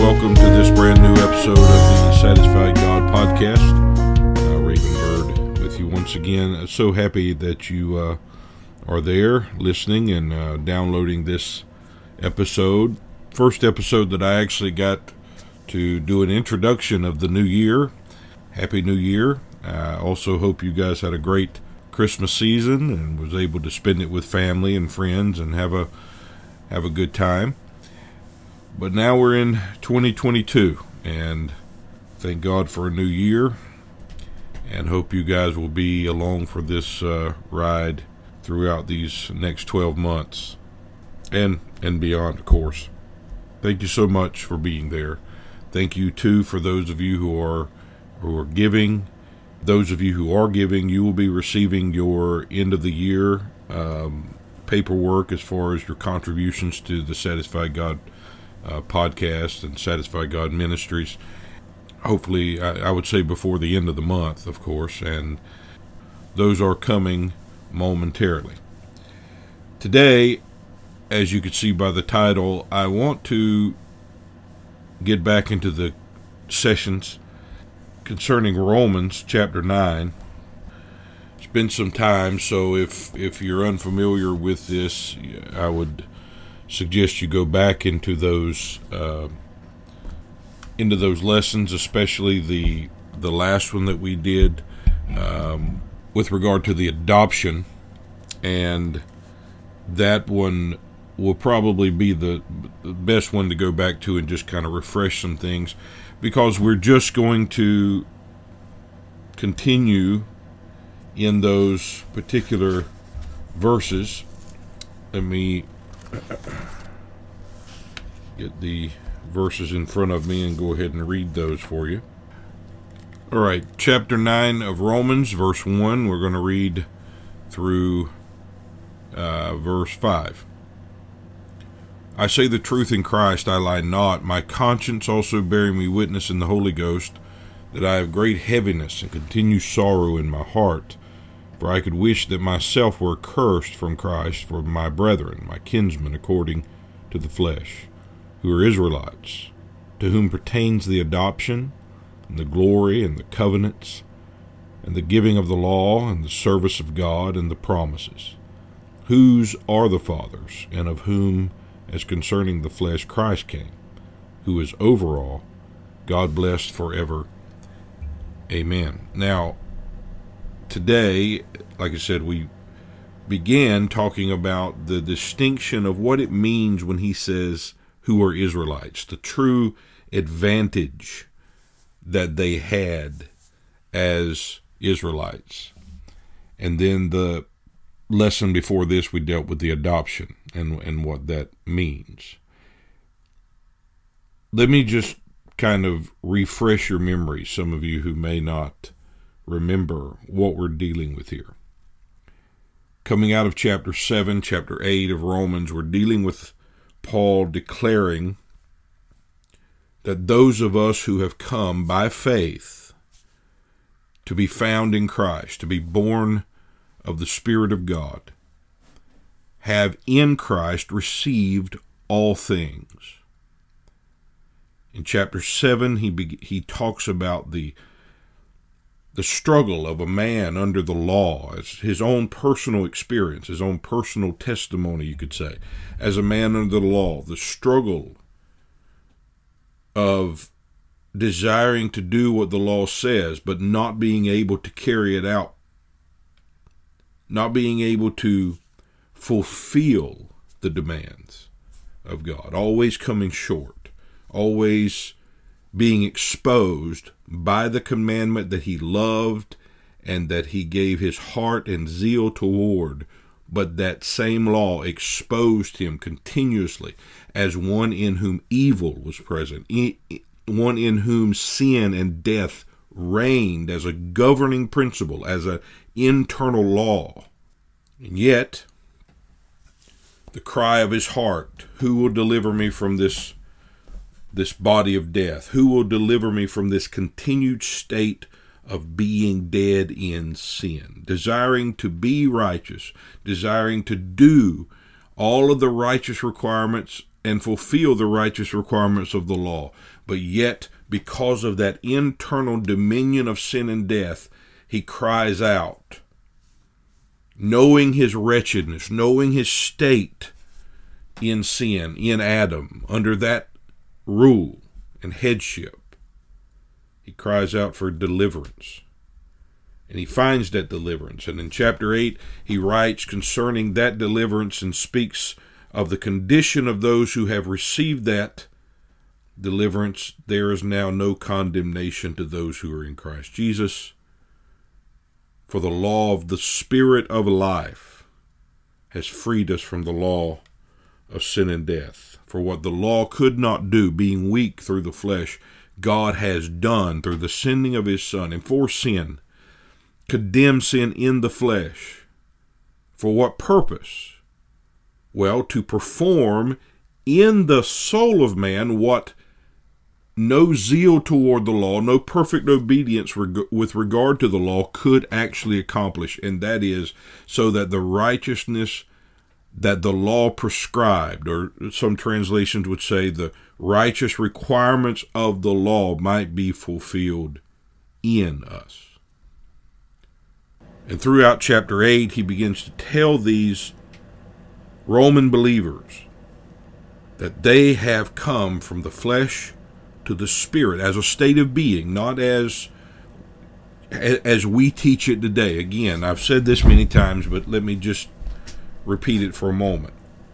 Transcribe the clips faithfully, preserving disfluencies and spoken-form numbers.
welcome to this brand new episode of the Satisfied God podcast. Uh, Raven Bird with you once again. So happy that you uh, are there listening and uh, downloading this episode. First episode that I actually got to do an introduction of the new year. Happy New Year. I uh, also hope you guys had a great Christmas season and was able to spend it with family and friends and have a have a good time. But now we're in twenty twenty-two, and thank God for a new year, and hope you guys will be along for this uh, ride throughout these next twelve months, and and beyond, of course. Thank you so much for being there. Thank you, too, for those of you who are who are giving. Those of you who are giving, you will be receiving your end of the year um, paperwork as far as your contributions to the Satisfied God Uh, podcast and Satisfied God Ministries. Hopefully, I, I would say before the end of the month, of course, and those are coming momentarily. Today, as you can see by the title, I want to get back into the sessions concerning Romans chapter nine. It's been some time, so if, if you're unfamiliar with this, I would suggest you go back into those uh, into those lessons, especially the the last one that we did um, with regard to the adoption, and that one will probably be the, the best one to go back to and just kind of refresh some things, because we're just going to continue in those particular verses. Let me get the verses in front of me and go ahead and read those for you. All right, chapter nine of Romans, verse one. We're going to read through uh, verse five. I say the truth in Christ, I lie not. My conscience also bearing me witness in the Holy Ghost, that I have great heaviness and continued sorrow in my heart. For I could wish that myself were cursed from Christ for my brethren, my kinsmen according to the flesh, who are Israelites, to whom pertains the adoption, and the glory, and the covenants, and the giving of the law, and the service of God, and the promises, whose are the fathers, and of whom, as concerning the flesh, Christ came, who is over all, God blessed forever. Amen. Now, today, like I said, we began talking about the distinction of what it means when he says, who are Israelites, the true advantage that they had as Israelites. And then the lesson before this, we dealt with the adoption and, and what that means. Let me just kind of refresh your memory, some of you who may not remember what we're dealing with here. Coming out of chapter seven, chapter eight of Romans, we're dealing with Paul declaring that those of us who have come by faith to be found in Christ, to be born of the Spirit of God, have in Christ received all things. In chapter seven, he be, he talks about the the struggle of a man under the law, as his own personal experience, his own personal testimony, you could say, as a man under the law, the struggle of desiring to do what the law says, but not being able to carry it out, not being able to fulfill the demands of God, always coming short, always being exposed by the commandment that he loved and that he gave his heart and zeal toward, but that same law exposed him continuously as one in whom evil was present, one in whom sin and death reigned as a governing principle, as an internal law. And yet, the cry of his heart, who will deliver me from this this body of death? Who will deliver me from this continued state of being dead in sin, desiring to be righteous, desiring to do all of the righteous requirements and fulfill the righteous requirements of the law. But yet, because of that internal dominion of sin and death, he cries out, knowing his wretchedness, knowing his state in sin, in Adam, under that rule and headship. He cries out for deliverance. And he finds that deliverance. And in chapter eight, he writes concerning that deliverance and speaks of the condition of those who have received that deliverance. There is now no condemnation to those who are in Christ Jesus. For the law of the Spirit of life has freed us from the law of sin and death. For what the law could not do, being weak through the flesh, God has done through the sending of his Son. And for sin, condemn sin in the flesh. For what purpose? Well, to perform in the soul of man what no zeal toward the law, no perfect obedience reg- with regard to the law could actually accomplish, and that is so that the righteousness that the law prescribed, or some translations would say the righteous requirements of the law, might be fulfilled in us. And throughout chapter eight, he begins to tell these Roman believers that they have come from the flesh to the Spirit as a state of being, not as as we teach it today. Again, I've said this many times, but let me just repeat it for a moment.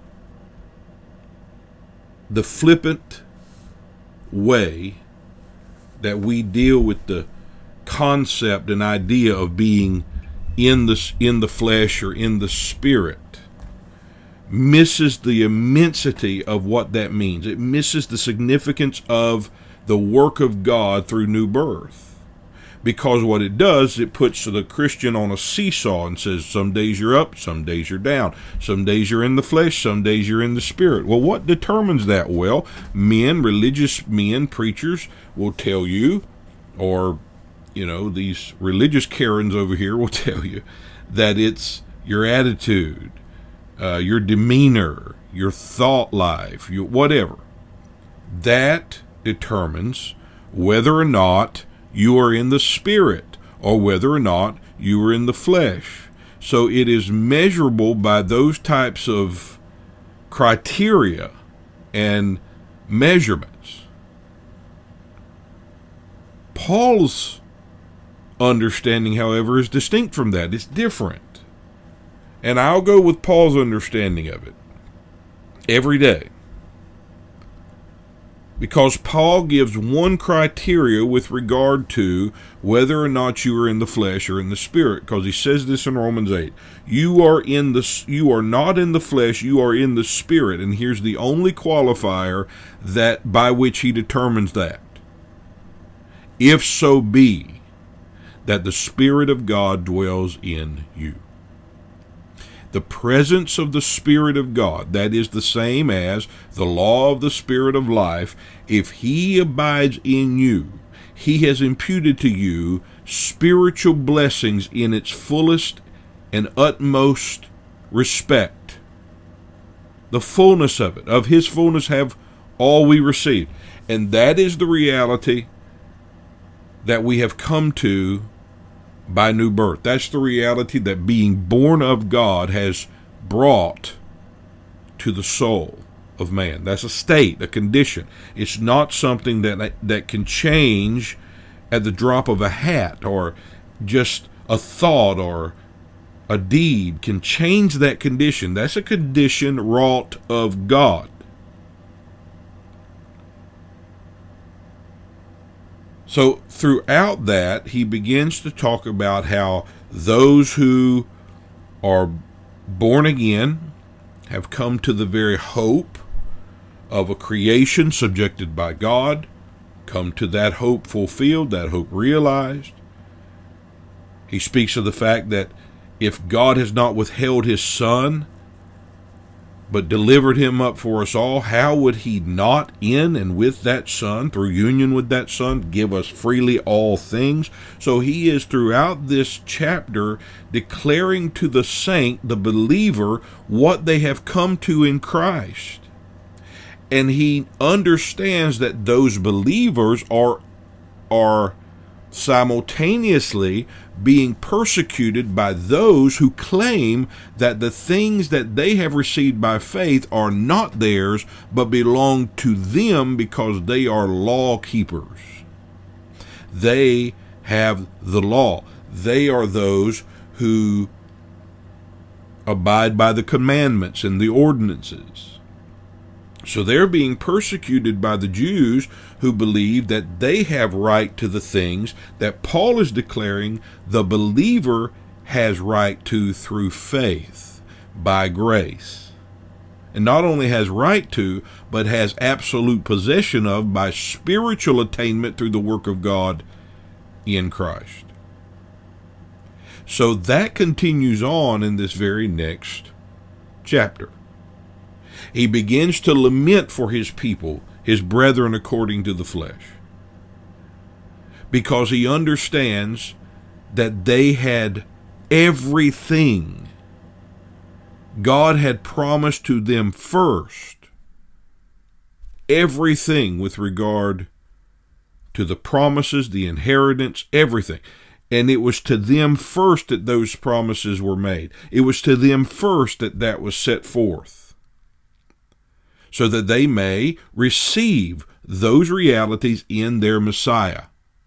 The flippant way that we deal with the concept and idea of being in the, in the flesh or in the Spirit misses the immensity of what that means. It misses the significance of the work of God through new birth. Because what it does, it puts the Christian on a seesaw and says, some days you're up, some days you're down. Some days you're in the flesh, some days you're in the Spirit. Well, what determines that? Well, men, religious men, preachers will tell you, or you know, these religious Karens over here will tell you that it's your attitude, uh, your demeanor, your thought life, your whatever. That determines whether or not you are in the Spirit or whether or not you are in the flesh. So it is measurable by those types of criteria and measurements. Paul's understanding, however, is distinct from that. It's different. And I'll go with Paul's understanding of it every day. Because Paul gives one criteria with regard to whether or not you are in the flesh or in the Spirit. Because he says this in Romans eight. You are in the you are not in the flesh, you are in the Spirit. And here's the only qualifier that by which he determines that. If so be that the Spirit of God dwells in you. The presence of the Spirit of God, that is the same as the law of the Spirit of life. If he abides in you, he has imputed to you spiritual blessings in its fullest and utmost respect. The fullness of it, of his fullness have all we received. And that is the reality that we have come to by new birth. That's the reality that being born of God has brought to the soul of man. That's a state, a condition. It's not something that that can change at the drop of a hat, or just a thought or a deed can change that condition. That's a condition wrought of God. So throughout that, he begins to talk about how those who are born again have come to the very hope of a creation subjected by God, come to that hope fulfilled, that hope realized. He speaks of the fact that if God has not withheld his Son, but delivered him up for us all, how would he not in and with that Son, through union with that Son, give us freely all things? So he is throughout this chapter declaring to the saint, the believer, what they have come to in Christ. And he understands that those believers are, are simultaneously being persecuted by those who claim that the things that they have received by faith are not theirs, but belong to them because they are law keepers. They have the law. They are those who abide by the commandments and the ordinances. So they're being persecuted by the Jews who believe that they have right to the things that Paul is declaring the believer has right to through faith, by grace. And not only has right to, but has absolute possession of by spiritual attainment through the work of God in Christ. So that continues on in this very next chapter. He begins to lament for his people, his brethren according to the flesh, because he understands that they had everything God had promised to them first, everything with regard to the promises, the inheritance, everything. And it was to them first that those promises were made. It was to them first that that was set forth, so that they may receive those realities in their Messiah.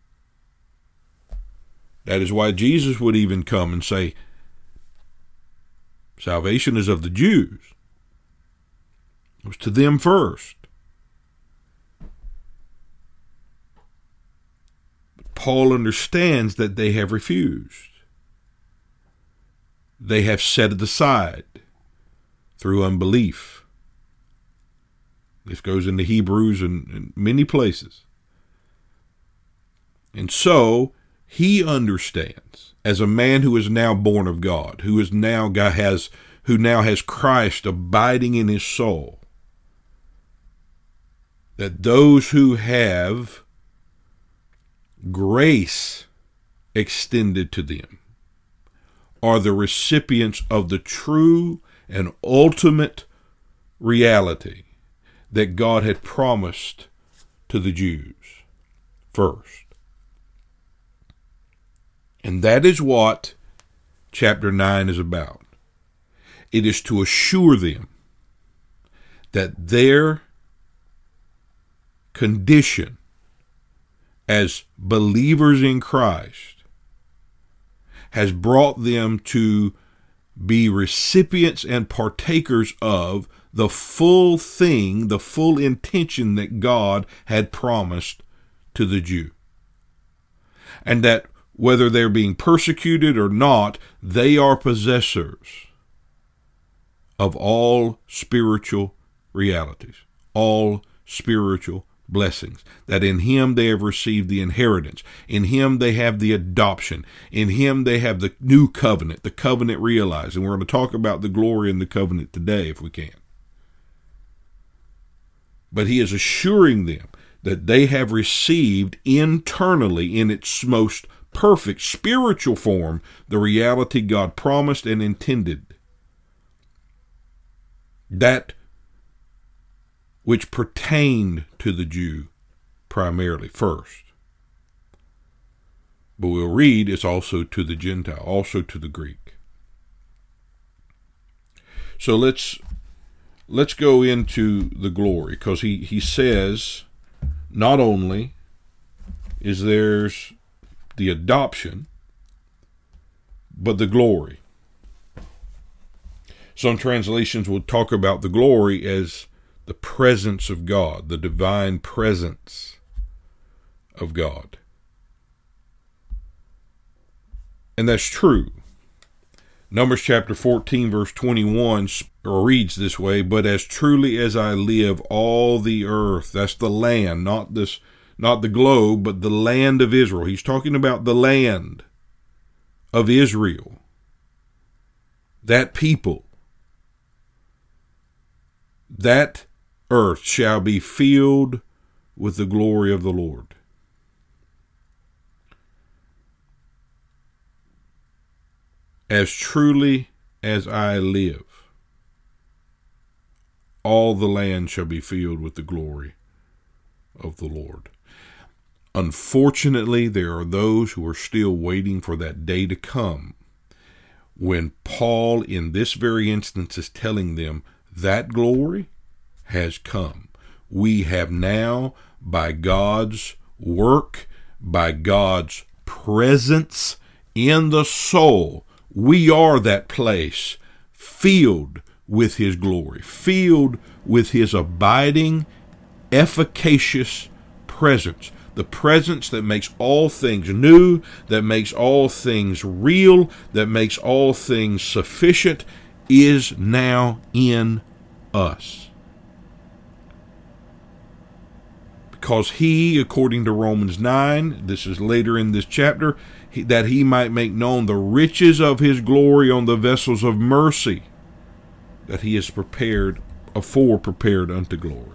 That is why Jesus would even come and say, salvation is of the Jews. It was to them first. But Paul understands that they have refused. They have set it aside through unbelief. This goes into Hebrews and, and many places. And so he understands, as a man who is now born of God, who is now God has, who now has Christ abiding in his soul, that those who have grace extended to them are the recipients of the true and ultimate reality that God had promised to the Jews first. And that is what chapter nine is about. It is to assure them that their condition as believers in Christ has brought them to be recipients and partakers of the full thing, the full intention that God had promised to the Jew. And that whether they're being persecuted or not, they are possessors of all spiritual realities, all spiritual blessings, that in him they have received the inheritance, in him they have the adoption, in him they have the new covenant, the covenant realized. And we're going to talk about the glory in the covenant today if we can. But he is assuring them that they have received internally, in its most perfect spiritual form, the reality God promised and intended. That which pertained to the Jew primarily first. But we'll read it's also to the Gentile, also to the Greek. So let's let's go into the glory, because he, he says not only is there's the adoption, but the glory. Some translations will talk about the glory as the presence of God, the divine presence of God. And that's true. Numbers chapter fourteen, verse twenty-one reads this way, "But as truly as I live, all the earth," that's the land, not this, not the globe, but the land of Israel. He's talking about the land of Israel, that people, that earth shall be filled with the glory of the Lord. As truly as I live, all the land shall be filled with the glory of the Lord. Unfortunately, there are those who are still waiting for that day to come when Paul, in this very instance, is telling them that glory has come. We have now, by God's work, by God's presence in the soul, we are that place filled with His glory, filled with His abiding, efficacious presence. The presence that makes all things new, that makes all things real, that makes all things sufficient, is now in us. Because He, according to Romans nine, this is later in this chapter, that He might make known the riches of His glory on the vessels of mercy that He has prepared, afore prepared unto glory.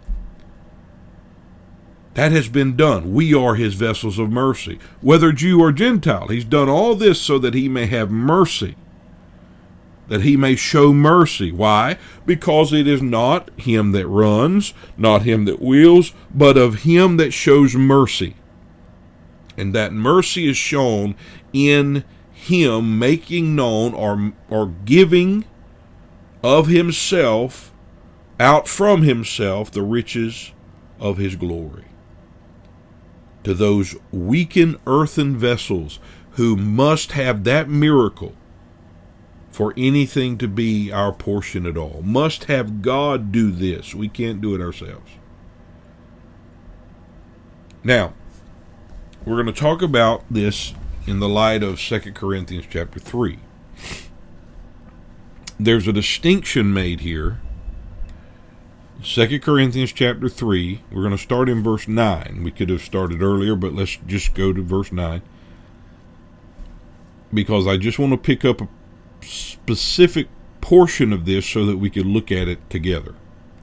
That has been done. We are His vessels of mercy. Whether Jew or Gentile, He's done all this so that He may have mercy. That He may show mercy. Why? Because it is not him that runs, not him that wills, but of Him that shows mercy. And that mercy is shown in Him making known or, or giving of Himself, out from Himself, the riches of His glory. To those weakened earthen vessels who must have that miracle for anything to be our portion at all. Must have God do this. We can't do it ourselves. Now, we're going to talk about this in the light of Second Corinthians chapter three. There's a distinction made here. Second Corinthians chapter three, we're going to start in verse nine. We could have started earlier, but let's just go to verse nine. Because I just want to pick up a specific portion of this so that we could look at it together.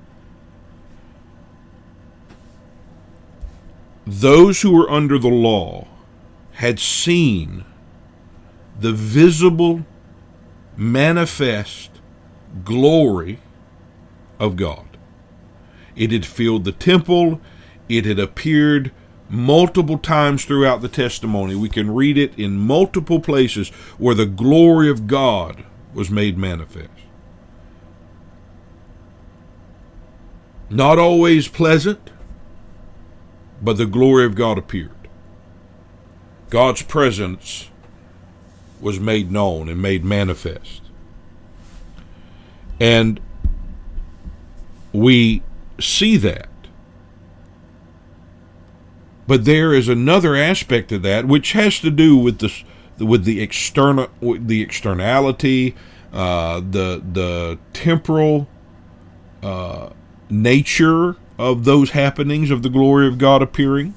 Those who were under the law had seen the visible, manifest glory of God. It had filled the temple. It had appeared multiple times throughout the testimony. We can read it in multiple places where the glory of God was made manifest. Not always pleasant, but the glory of God appeared. God's presence was made known and made manifest. And we see that. But there is another aspect of that which has to do with the with the external with the externality, uh, the the temporal uh, nature of those happenings of the glory of God appearing.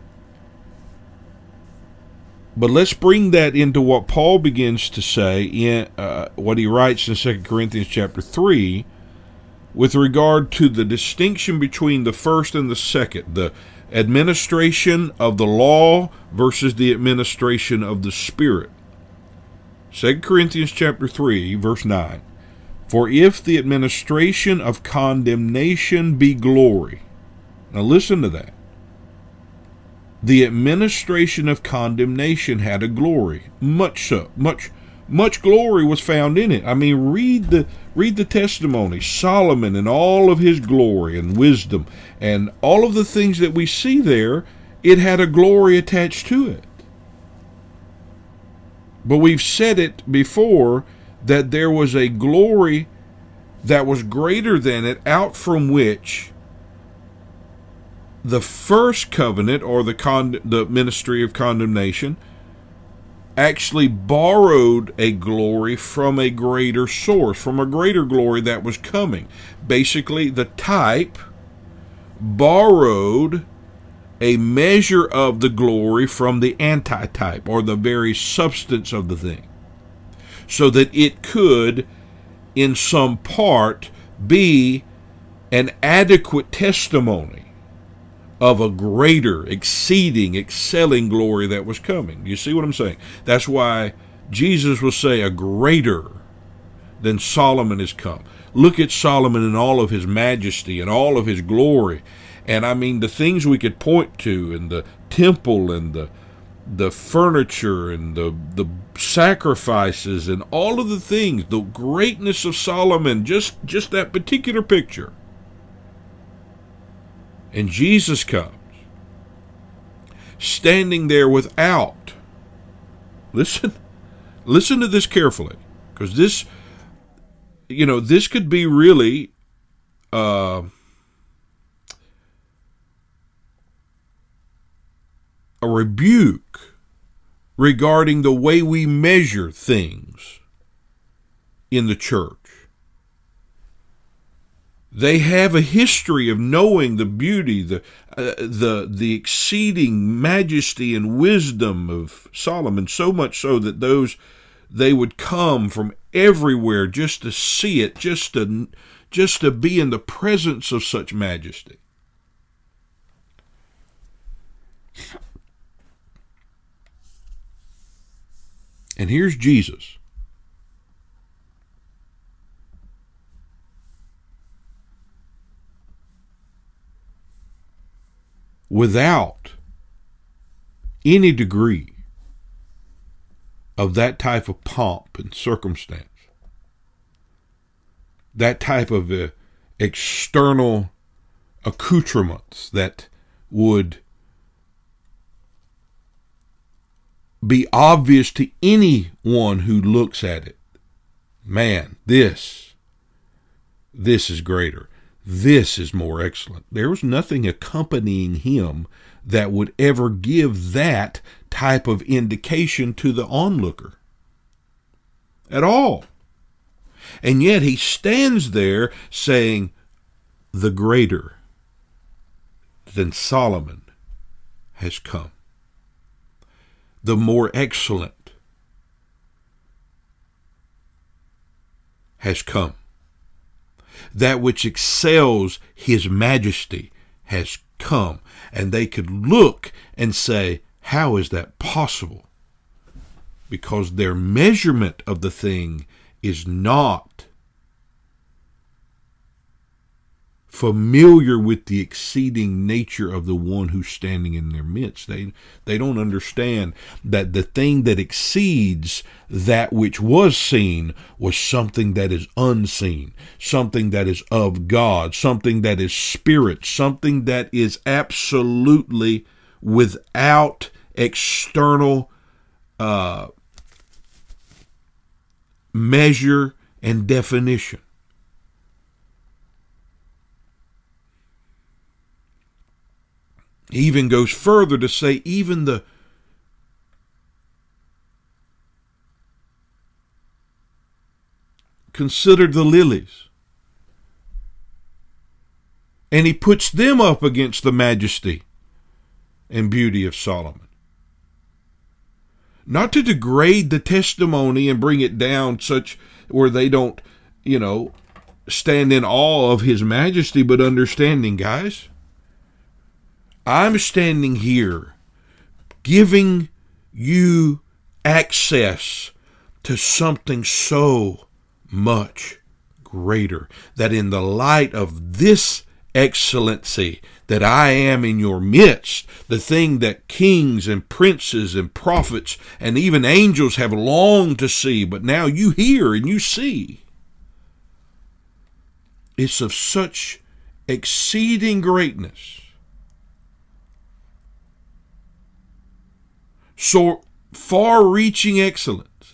But let's bring that into what Paul begins to say in uh, what he writes in Second Corinthians chapter three, with regard to the distinction between the first and the second, the administration of the law versus the administration of the Spirit. Second Corinthians chapter three, verse nine. For if the administration of condemnation be glory. Now listen to that. The administration of condemnation had a glory. Much so. Much much glory was found in it. I mean, read the read the testimony. Solomon and all of his glory and wisdom and all of the things that we see there, it had a glory attached to it. But we've said it before that there was a glory that was greater than it, out from which the first covenant, or the con- the ministry of condemnation, actually borrowed a glory from a greater source, from a greater glory that was coming. Basically, the type borrowed a measure of the glory from the antitype, or the very substance of the thing, so that it could, in some part, be an adequate testimony of a greater, exceeding, excelling glory that was coming. You see what I'm saying? That's why Jesus will say, a greater than Solomon is come. look at Solomon in all of his majesty and all of his glory. And I mean, the things we could point to, and the temple and the the furniture and the the sacrifices and all of the things, the greatness of Solomon, just just that particular picture. And Jesus comes, standing there without. Listen, listen to this carefully, because this, you know, this could be really uh, a rebuke regarding the way we measure things in the church. They have a history of knowing the beauty, the uh, the the exceeding majesty and wisdom of Solomon, so much so that those they would come from everywhere just to see it, just to just to be in the presence of such majesty. And here's Jesus. Without any degree of that type of pomp and circumstance, that type of uh, external accoutrements that would be obvious to anyone who looks at it. Man, this, this is greater. This is more excellent. There was nothing accompanying him that would ever give that type of indication to the onlooker at all. And yet he stands there saying, the greater than Solomon has come. The more excellent has come. That which excels his majesty has come. And they could look and say, how is that possible? Because their measurement of the thing is not familiar with the exceeding nature of the one who's standing in their midst. They they don't understand that the thing that exceeds that which was seen was something that is unseen, something that is of God, something that is spirit, something that is absolutely without external uh, measure and definition. He even goes further to say even the consider the lilies. And he puts them up against the majesty and beauty of Solomon. Not to degrade the testimony and bring it down such where they don't, you know, stand in awe of his majesty, but understanding, guys, I'm standing here giving you access to something so much greater, that in the light of this excellency that I am in your midst, the thing that kings and princes and prophets and even angels have longed to see, but now you hear and you see, it's of such exceeding greatness, so far-reaching excellence,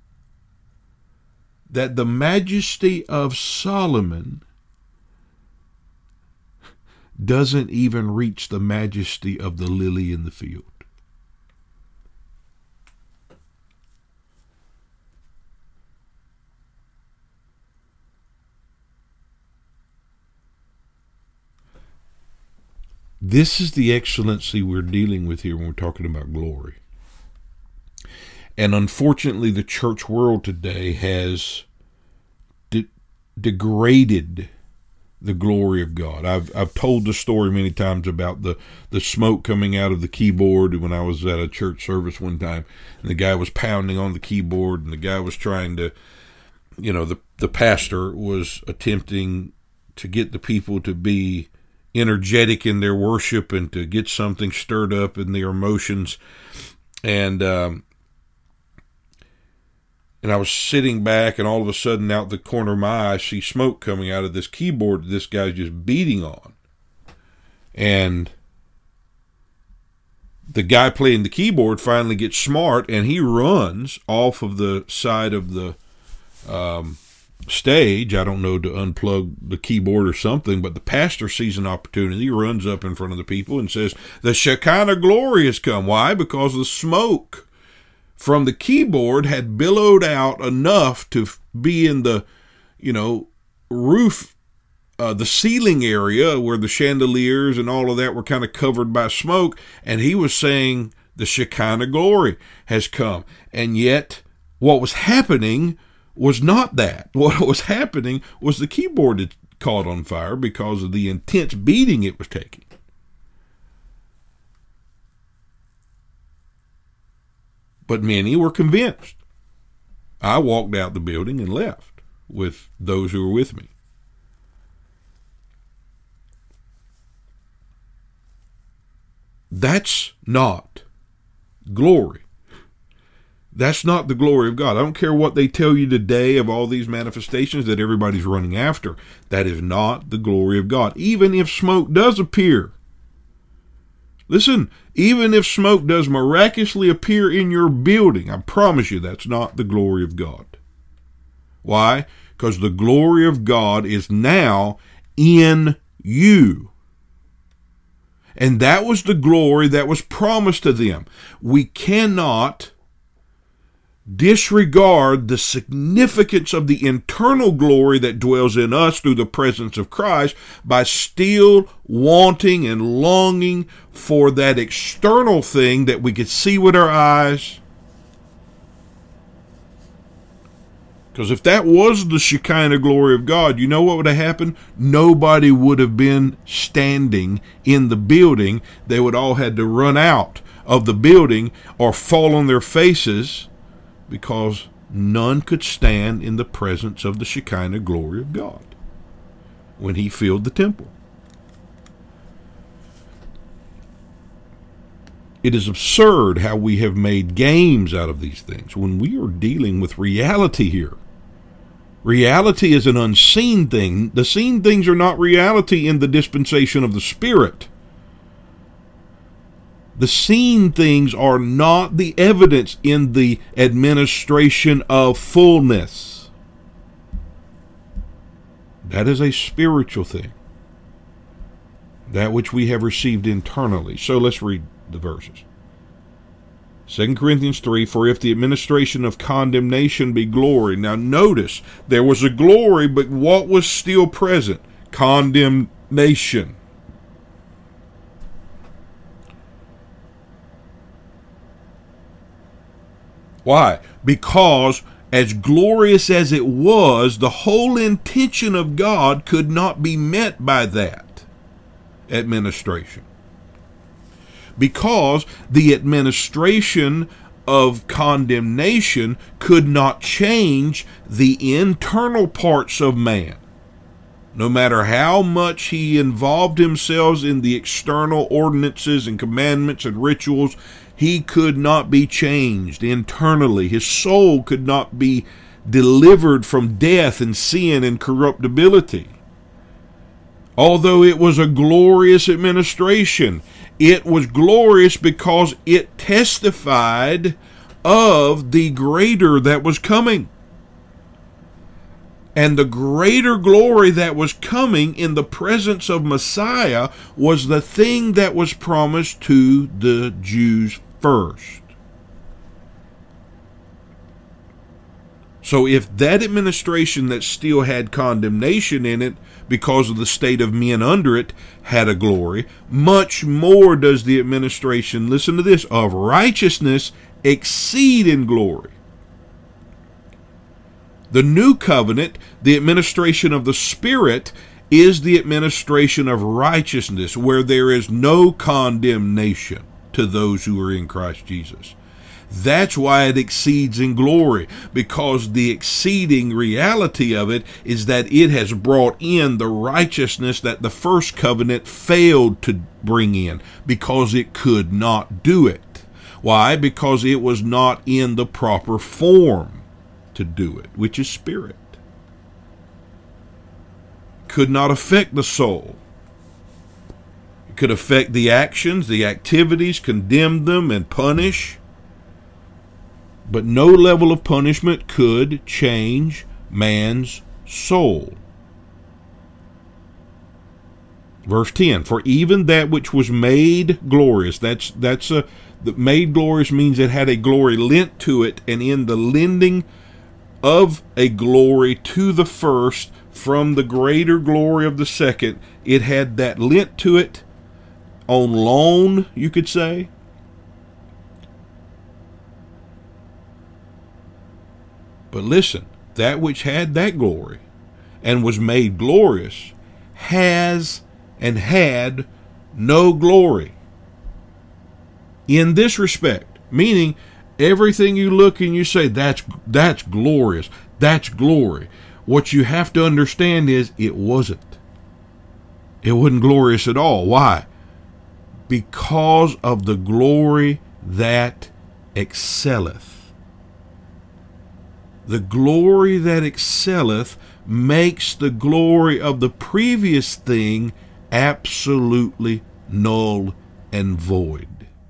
that the majesty of Solomon doesn't even reach the majesty of the lily in the field. This is the excellency we're dealing with here when we're talking about glory. And unfortunately, the church world today has de- degraded the glory of God. I've I've told the story many times about the, the smoke coming out of the keyboard when I was at a church service one time, and the guy was pounding on the keyboard, and the guy was trying to you know, the, the pastor was attempting to get the people to be energetic in their worship and to get something stirred up in their emotions. And, um, and I was sitting back, and all of a sudden out the corner of my eye, I see smoke coming out of this keyboard that this guy's just beating on. And the guy playing the keyboard finally gets smart, and he runs off of the side of the um, stage. I don't know, to unplug the keyboard or something, but the pastor sees an opportunity. He runs up in front of the people and says, "The Shekinah glory has come." Why? Because the smoke from the keyboard had billowed out enough to be in the, you know, roof, uh, the ceiling area where the chandeliers and all of that were kind of covered by smoke. And he was saying the Shekinah glory has come. And yet what was happening was not that. What was happening was the keyboard had caught on fire because of the intense beating it was taking. But many were convinced. I walked out the building and left with those who were with me. That's not glory. That's not the glory of God. I don't care what they tell you today of all these manifestations that everybody's running after. That is not the glory of God. Even if smoke does appear. Listen, even if smoke does miraculously appear in your building, I promise you that's not the glory of God. Why? Because the glory of God is now in you. And that was the glory that was promised to them. We cannot disregard the significance of the internal glory that dwells in us through the presence of Christ by still wanting and longing for that external thing that we could see with our eyes. Because if that was the Shekinah glory of God, you know what would have happened? Nobody would have been standing in the building. They would all had to run out of the building or fall on their faces, because none could stand in the presence of the Shekinah glory of God when he filled the temple. It is absurd how we have made games out of these things when we are dealing with reality here. Reality is an unseen thing. The seen things are not reality in the dispensation of the Spirit. The seen things are not the evidence in the administration of fullness. That is a spiritual thing. That which we have received internally. So let's read the verses. Second Corinthians three, for if the administration of condemnation be glory. Now notice, there was a glory, but what was still present? Condemnation. Why? Because as glorious as it was, the whole intention of God could not be met by that administration. Because the administration of condemnation could not change the internal parts of man. No matter how much he involved himself in the external ordinances and commandments and rituals, he could not be changed internally. His soul could not be delivered from death and sin and corruptibility. Although it was a glorious administration, it was glorious because it testified of the greater that was coming. And the greater glory that was coming in the presence of Messiah was the thing that was promised to the Jews first. So if that administration that still had condemnation in it because of the state of men under it had a glory, much more does the administration, listen to this, of righteousness exceed in glory. The new covenant, the administration of the Spirit, is the administration of righteousness, where there is no condemnation to those who are in Christ Jesus. That's why it exceeds in glory, because the exceeding reality of it is that it has brought in the righteousness that the first covenant failed to bring in, because it could not do it. Why? Because it was not in the proper form to do it, which is spirit. Could not affect the soul. It could affect the actions, the activities, condemn them, and punish. But no level of punishment could change man's soul. Verse ten, for even that which was made glorious, that's that's a the made glorious means it had a glory lent to it, and in the lending of a glory to the first from the greater glory of the second, it had that lent to it on loan, you could say. But listen, that which had that glory and was made glorious has and had no glory in this respect, meaning everything you look and you say, that's that's glorious, that's glory. What you have to understand is it wasn't. It wasn't glorious at all. Why? Because of the glory that excelleth. The glory that excelleth makes the glory of the previous thing absolutely null and void.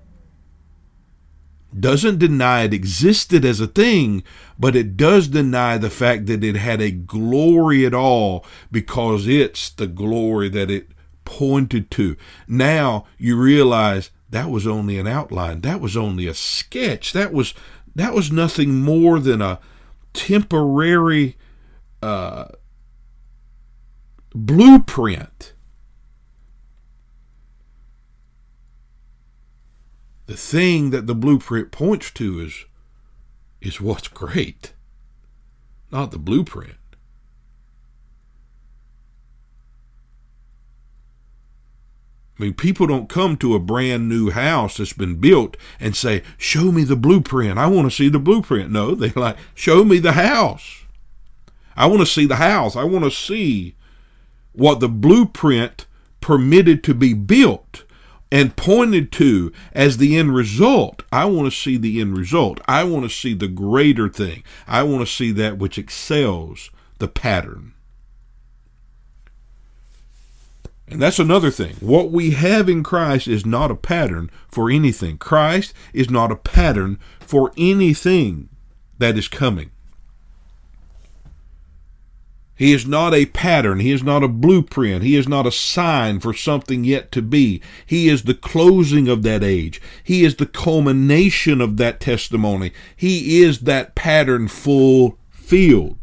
Doesn't deny it existed as a thing, but it does deny the fact that it had a glory at all, because it's the glory that it pointed to. Now you realize that was only an outline. That was only a sketch. That was that was nothing more than a temporary uh, blueprint. The thing that the blueprint points to is, is what's great, not the blueprint. I mean, people don't come to a brand new house that's been built and say, show me the blueprint. I want to see the blueprint. No, they're like, show me the house. I want to see the house. I want to see what the blueprint permitted to be built and pointed to as the end result. I want to see the end result. I want to see the greater thing. I want to see that which excels the pattern. And that's another thing. What we have in Christ is not a pattern for anything. Christ is not a pattern for anything that is coming. He is not a pattern. He is not a blueprint. He is not a sign for something yet to be. He is the closing of that age. He is the culmination of that testimony. He is that pattern fulfilled.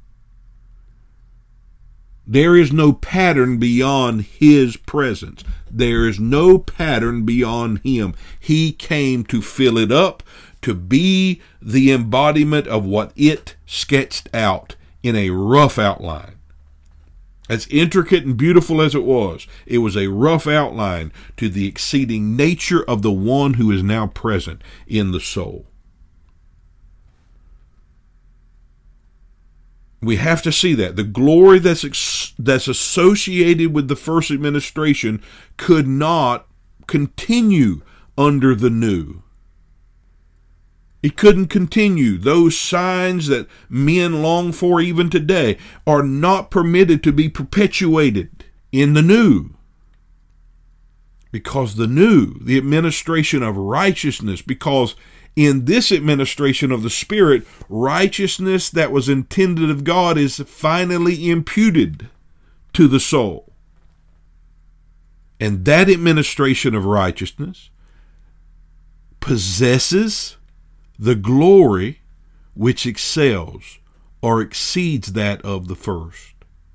There is no pattern beyond His presence. There is no pattern beyond Him. He came to fill it up, to be the embodiment of what it sketched out in a rough outline. As intricate and beautiful as it was, it was a rough outline to the exceeding nature of the one who is now present in the soul. We have to see that. The glory that's ex- that's associated with the first administration could not continue under the new. It couldn't continue. Those signs that men long for even today are not permitted to be perpetuated in the new. Because the new, the administration of righteousness, because in this administration of the Spirit, righteousness that was intended of God is finally imputed to the soul. And that administration of righteousness possesses the glory which excels or exceeds that of the first.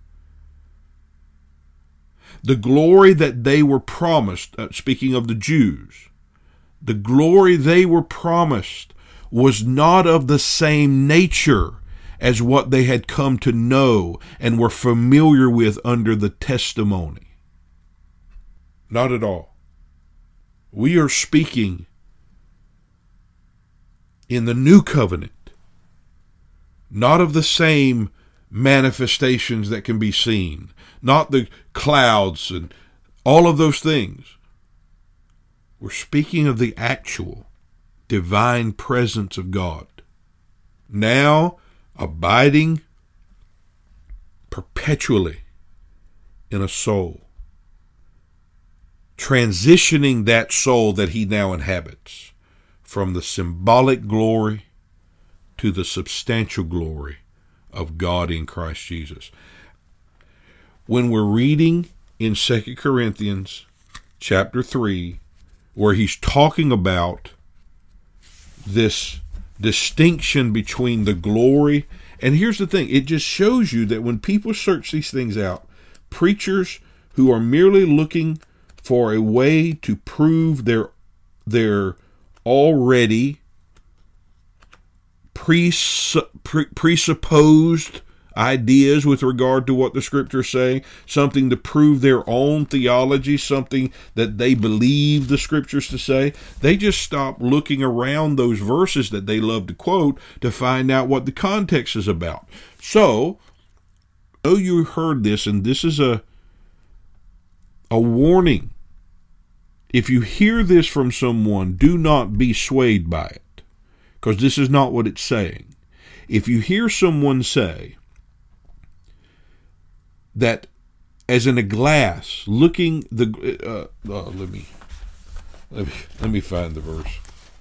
The glory that they were promised, uh, speaking of the Jews, the glory they were promised was not of the same nature as what they had come to know and were familiar with under the testimony. Not at all. We are speaking in the new covenant, not of the same manifestations that can be seen, not the clouds and all of those things. We're speaking of the actual divine presence of God, now abiding perpetually in a soul, transitioning that soul that he now inhabits from the symbolic glory to the substantial glory of God in Christ Jesus. When we're reading in Second Corinthians chapter three, where he's talking about this distinction between the glory, and here's the thing, it just shows you that when people search these things out, preachers who are merely looking for a way to prove their their already presu- pre- presupposed ideas with regard to what the scriptures say, something to prove their own theology, something that they believe the scriptures to say, they just stop looking around those verses that they love to quote to find out what the context is about. So, I know you heard this, and this is a a warning. If you hear this from someone, do not be swayed by it, because this is not what it's saying. If you hear someone say that, as in a glass, looking the uh, uh, let me let me let me find the verse.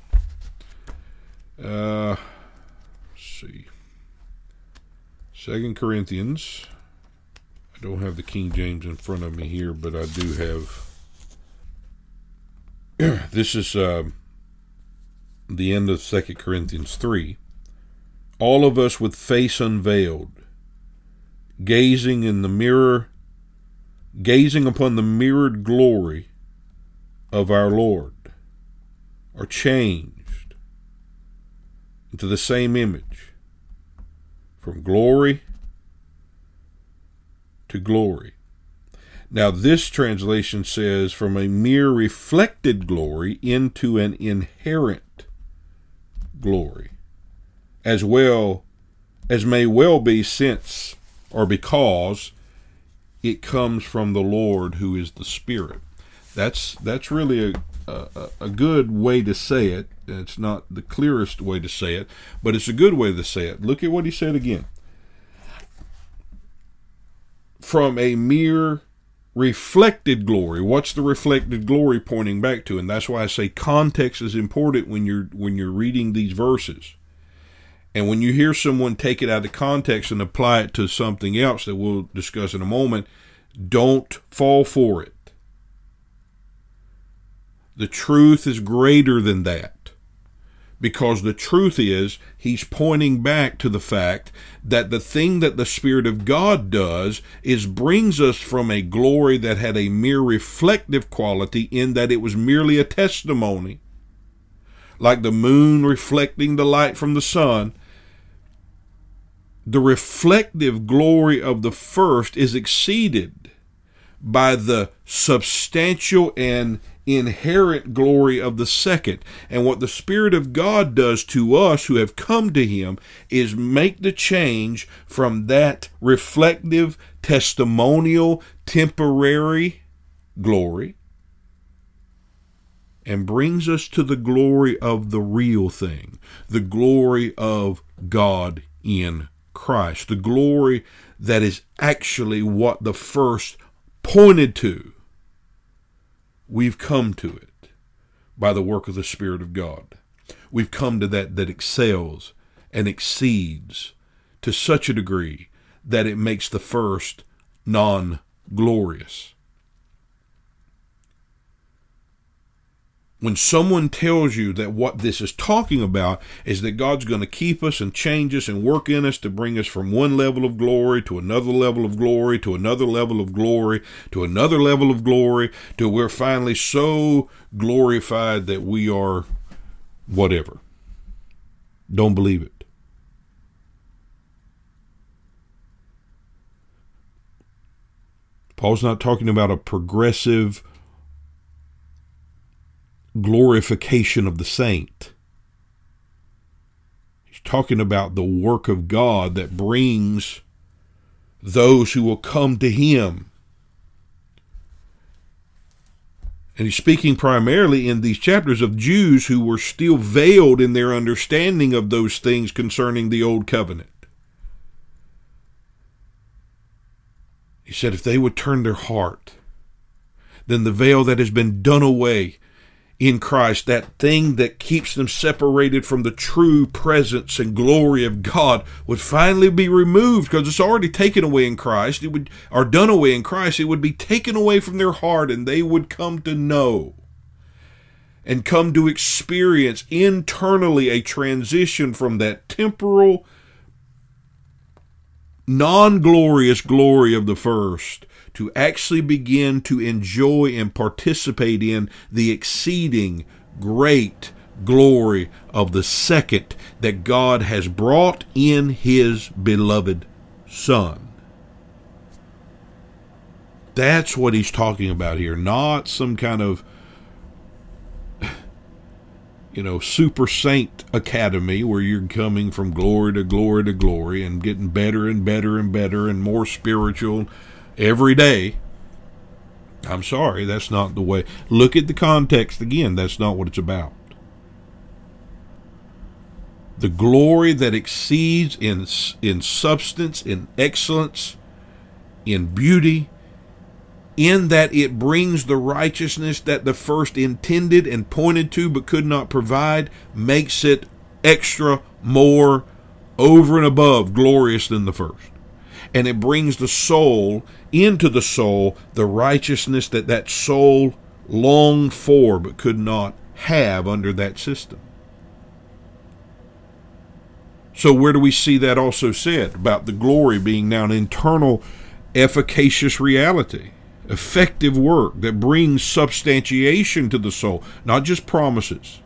Uh, let's see, Second Corinthians. I don't have the King James in front of me here, but I do have. This is uh, the end of Second Corinthians three. All of us with face unveiled, gazing in the mirror, gazing upon the mirrored glory of our Lord, are changed into the same image, from glory to glory. Now, this translation says, from a mere reflected glory into an inherent glory, as well as may well be since or because it comes from the Lord who is the Spirit. That's that's really a, a, a good way to say it. It's not the clearest way to say it, but it's a good way to say it. Look at what he said again. From a mere reflected glory. What's the reflected glory pointing back to? And that's why I say context is important when you're when you're reading these verses. And when you hear someone take it out of context and apply it to something else that we'll discuss in a moment, don't fall for it. The truth is greater than that. Because the truth is, he's pointing back to the fact that the thing that the Spirit of God does is brings us from a glory that had a mere reflective quality, in that it was merely a testimony, like the moon reflecting the light from the sun. The reflective glory of the first is exceeded by the substantial and inherent glory of the second. And what the Spirit of God does to us who have come to him is make the change from that reflective, testimonial, temporary glory and brings us to the glory of the real thing, the glory of God in Christ, the glory that is actually what the first pointed to. We've come to it by the work of the Spirit of God. We've come to that that excels and exceeds to such a degree that it makes the first non-glorious. When someone tells you that what this is talking about is that God's going to keep us and change us and work in us to bring us from one level of glory to another level of glory to another level of glory to another level of glory till we're finally so glorified that we are whatever, don't believe it. Paul's not talking about a progressive glorification of the saint. talking about the work of God that brings those who will come to him. And he's speaking primarily in these chapters of Jews who were still veiled in their understanding of those things concerning the old covenant. He said if they would turn their heart, then the veil that has been done away in Christ, that thing that keeps them separated from the true presence and glory of God, would finally be removed, because it's already taken away in Christ. It would, or done away in Christ. It would be taken away from their heart, and they would come to know and come to experience internally a transition from that temporal, non-glorious glory of the first to actually begin to enjoy and participate in the exceeding great glory of the second that God has brought in his beloved Son. That's what he's talking about here, not some kind of, you know, super saint academy where you're coming from glory to glory to glory and getting better and better and better and more spiritual every day. I'm sorry, that's not the way. Look at the context again. That's not what it's about. The glory that exceeds in, in substance, in excellence, in beauty, in that it brings the righteousness that the first intended and pointed to but could not provide, makes it extra, more, over and above glorious than the first. And it brings the soul, into the soul, the righteousness that that soul longed for but could not have under that system. So where do we see that also said about the glory being now an internal, efficacious reality, effective work that brings substantiation to the soul, not just promises?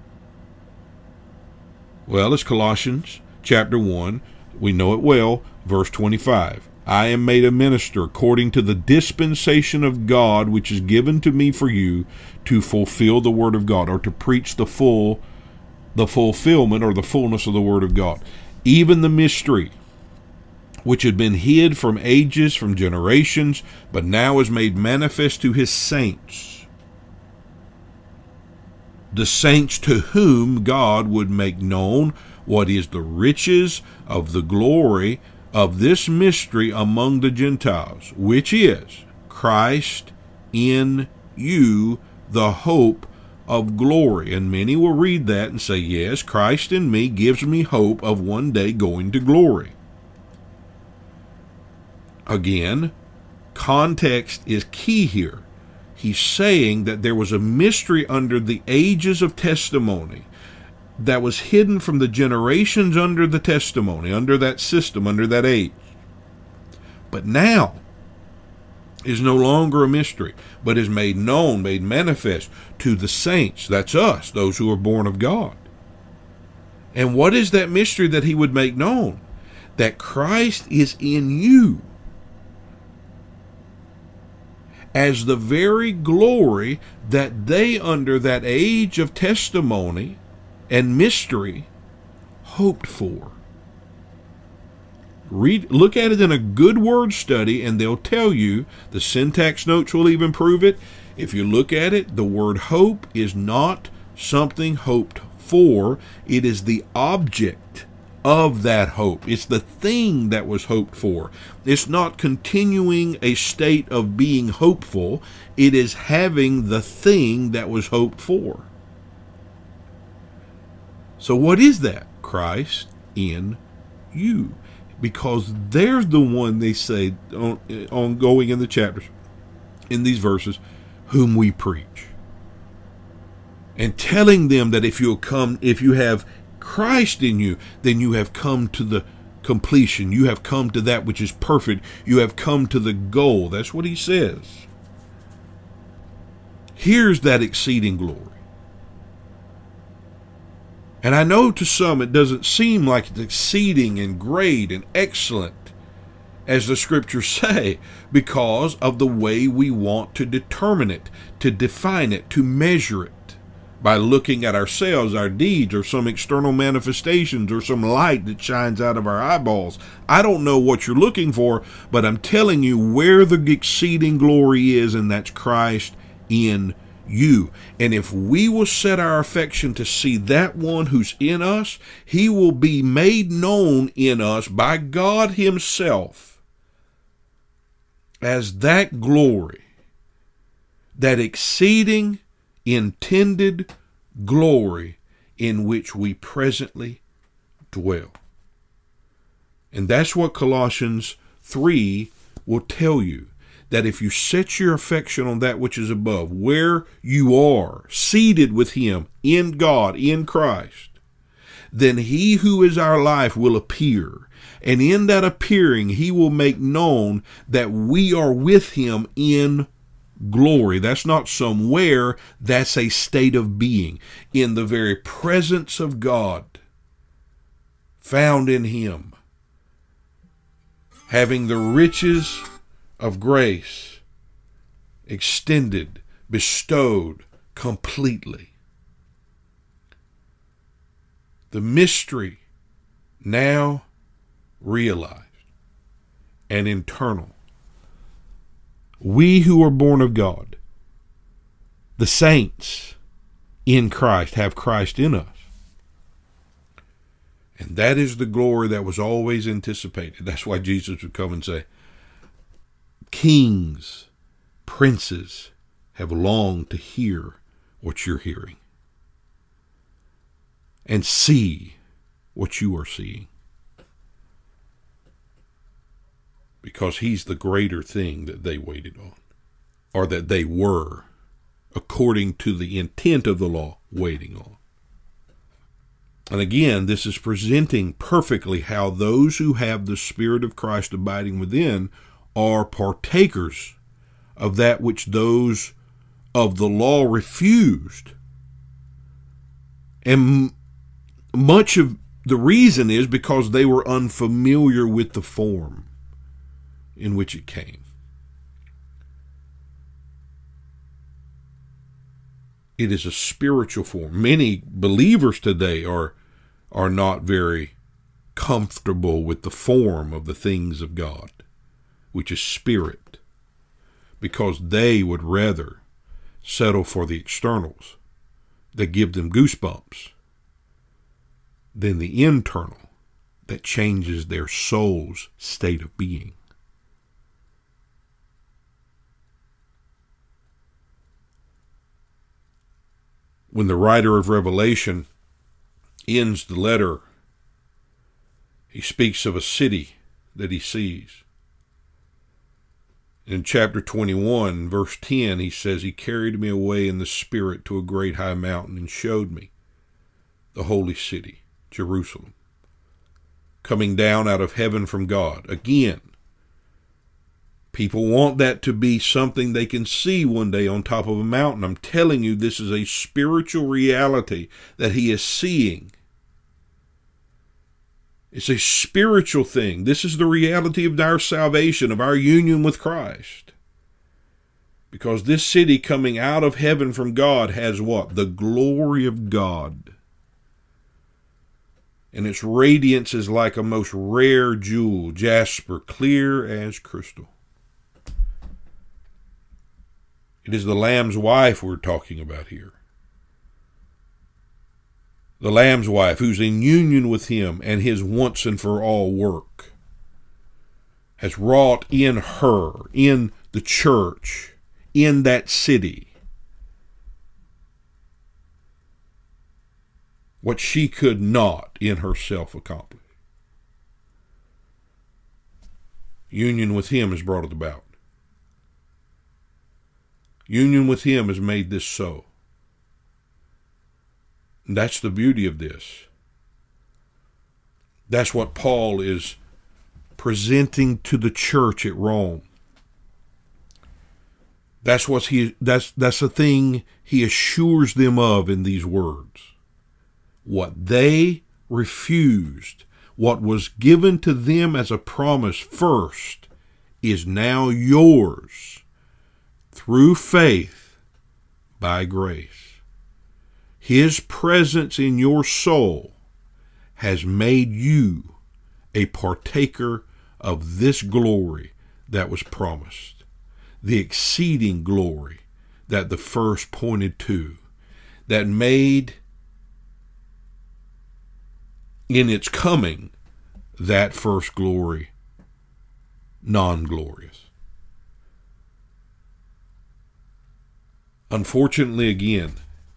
Well, it's Colossians chapter one. We know it well, verse twenty-five. I am made a minister according to the dispensation of God, which is given to me for you to fulfill the word of God, or to preach the full, the fulfillment or the fullness of the word of God. Even the mystery, which had been hid from ages, from generations, but now is made manifest to his saints. The saints to whom God would make known what is the riches of the glory of this mystery among the Gentiles, which is Christ in you, the hope of glory. And many will read that and say, yes, Christ in me gives me hope of one day going to glory. Again, context is key here. He's saying that there was a mystery under the ages of testimony that was hidden from the generations under the testimony, under that system, under that age. But now is no longer a mystery, but is made known, made manifest to the saints. That's us, those who are born of God. And what is that mystery that he would make known? That Christ is in you as the very glory that they under that age of testimony and mystery hoped for. Read, look at it in a good word study, and they'll tell you, the syntax notes will even prove it. If you look at it, the word hope is not something hoped for. It is the object of that hope. It's the thing that was hoped for. It's not continuing a state of being hopeful. It is having the thing that was hoped for. So what is that? Christ in you. Because there's the one, they say, on, ongoing in the chapters, in these verses, whom we preach. And telling them that if you'll come, if you have Christ in you, then you have come to the completion. You have come to that which is perfect. You have come to the goal. That's what he says. Here's that exceeding glory. And I know to some it doesn't seem like it's exceeding and great and excellent, as the scriptures say, because of the way we want to determine it, to define it, to measure it. by looking at ourselves, our deeds, or some external manifestations, or some light that shines out of our eyeballs. I don't know what you're looking for, but I'm telling you where the exceeding glory is, and that's Christ in you. And if we will set our affection to see that one who's in us, he will be made known in us by God himself as that glory, that exceeding intended glory in which we presently dwell. And that's what Colossians three will tell you, that if you set your affection on that which is above, where you are seated with him in God, in Christ, then he who is our life will appear. And in that appearing, he will make known that we are with him in glory. That's not somewhere, that's a state of being. In the very presence of God, found in him, having the riches of grace extended, bestowed completely. The mystery now realized and internal. We who are born of God, the saints in Christ, have Christ in us. And that is the glory that was always anticipated. That's why Jesus would come and say, kings, princes have longed to hear what you're hearing and see what you are seeing. Because he's the greater thing that they waited on, or that they were, according to the intent of the law, waiting on. And again, this is presenting perfectly how those who have the Spirit of Christ abiding within are partakers of that which those of the law refused. And much of the reason is because they were unfamiliar with the form in which it came. It is a spiritual form. Many believers today are, are not very comfortable with the form of the things of God, which is spirit, because they would rather settle for the externals that give them goosebumps than the internal that changes their soul's state of being. When the writer of Revelation ends the letter, he speaks of a city that he sees. In chapter twenty-one, verse ten, he says, he carried me away in the spirit to a great high mountain and showed me the holy city, Jerusalem, coming down out of heaven from God. Again, people want that to be something they can see one day on top of a mountain. I'm telling you, this is a spiritual reality that he is seeing. It's a spiritual thing. This is the reality of our salvation, of our union with Christ. Because this city coming out of heaven from God has what? The glory of God. And its radiance is like a most rare jewel, jasper, clear as crystal. It is the Lamb's wife we're talking about here. The Lamb's wife who's in union with him and his once and for all work has wrought in her, in the church, in that city, what she could not in herself accomplish. Union with him has brought it about. Union with him has made this so. And that's the beauty of this. That's what Paul is presenting to the church at Rome. That's what he that's that's the thing he assures them of in these words. What they refused, what was given to them as a promise first, is now yours through faith by grace. His presence in your soul has made you a partaker of this glory that was promised, the exceeding glory that the first pointed to, that made in its coming that first glory non-glorious. Unfortunately, again,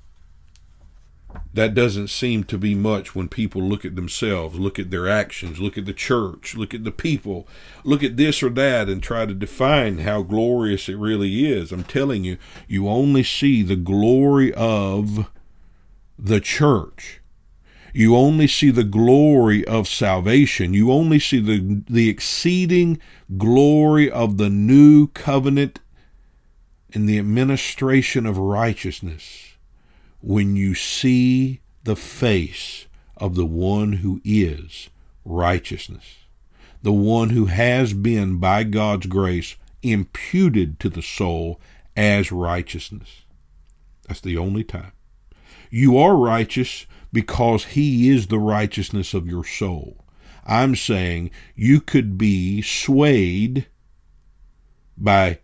that doesn't seem to be much when people look at themselves, look at their actions, look at the church, look at the people, look at this or that, and try to define how glorious it really is. I'm telling you, you only see the glory of the church. You only see the glory of salvation. You only see the, the exceeding glory of the new covenant and the administration of righteousness when you see the face of the one who is righteousness, the one who has been, by God's grace, imputed to the soul as righteousness. That's the only time. You are righteous because he is the righteousness of your soul. I'm saying you could be swayed by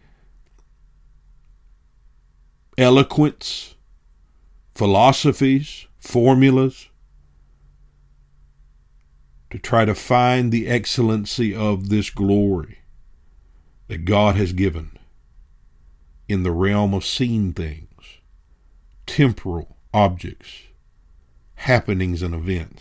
eloquence, philosophies, formulas, to try to find the excellency of this glory that God has given in the realm of seen things, temporal objects, happenings and events.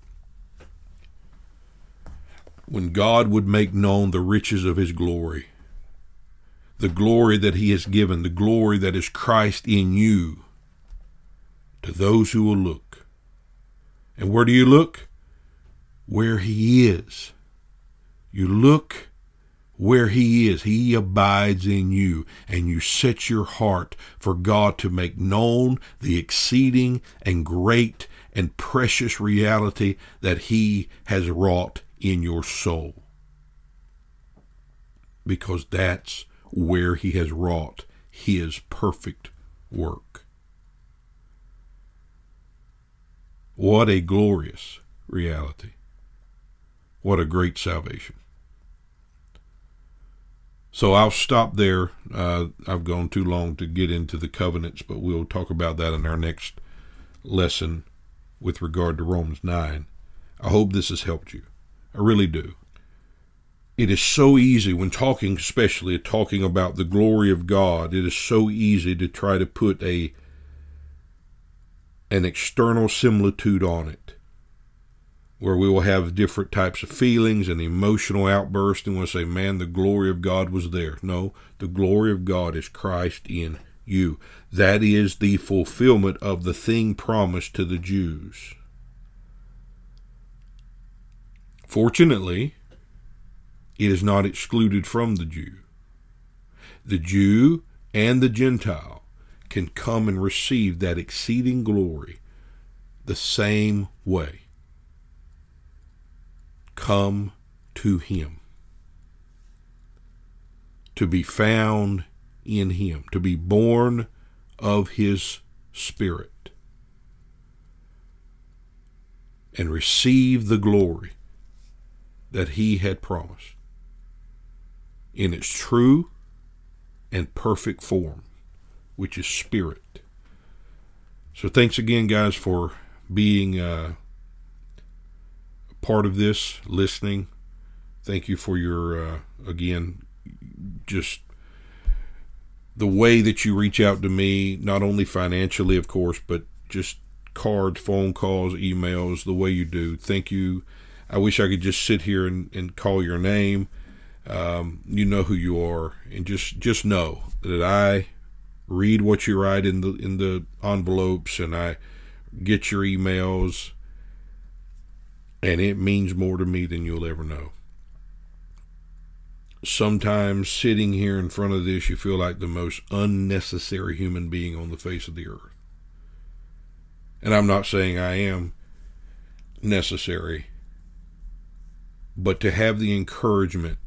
When God would make known the riches of his glory, the glory that he has given, the glory that is Christ in you, to those who will look. And where do you look? Where he is. You look where he is. He abides in you, and you set your heart for God to make known the exceeding and great and precious reality that he has wrought in your soul. Because that's where he has wrought his perfect work. What a glorious reality. What a great salvation. So I'll stop there. Uh, I've gone too long to get into the covenants, but we'll talk about that in our next lesson with regard to Romans nine. I hope this has helped you. I really do. It is so easy when talking, especially talking about the glory of God, it is so easy to try to put a an external similitude on it, where we will have different types of feelings and emotional outbursts, and we'll say, man, the glory of God was there. No, the glory of God is Christ in you. That is the fulfillment of the thing promised to the Jews. Fortunately, it is not excluded from the Jew. The Jew and the Gentile can come and receive that exceeding glory the same way. Come to him. To be found in him. To be born of his Spirit. And receive the glory that he had promised in its true and perfect form, which is Spirit. So thanks again, guys, for being uh, a part of this, listening. Thank you for your, uh, again, just the way that you reach out to me, not only financially, of course, but just cards, phone calls, emails, the way you do. Thank you. I wish I could just sit here and, and call your name. Um, you know who you are, and just, just know that I read what you write in the in the envelopes, and I get your emails, and it means more to me than you'll ever know. Sometimes sitting here in front of this, you feel like the most unnecessary human being on the face of the earth. And I'm not saying I am necessary, but to have the encouragement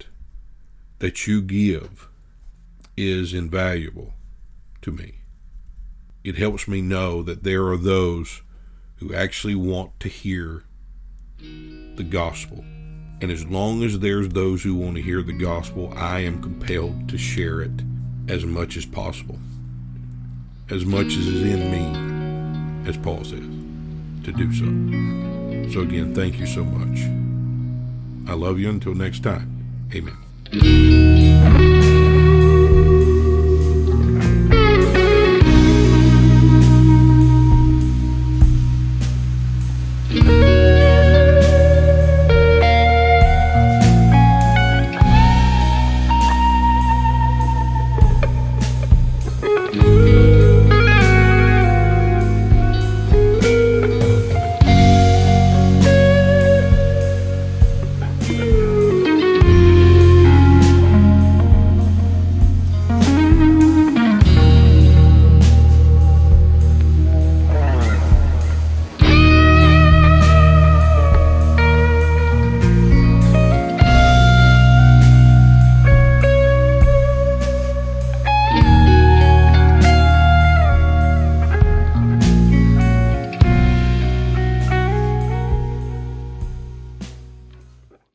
that you give is invaluable to me. it helps me know that there are those who actually want to hear the gospel. And as long as there's those who want to hear the gospel, I am compelled to share it as much as possible. As much as is in me, as Paul says, to do so. So again, thank you so much. I love you until next time. Amen.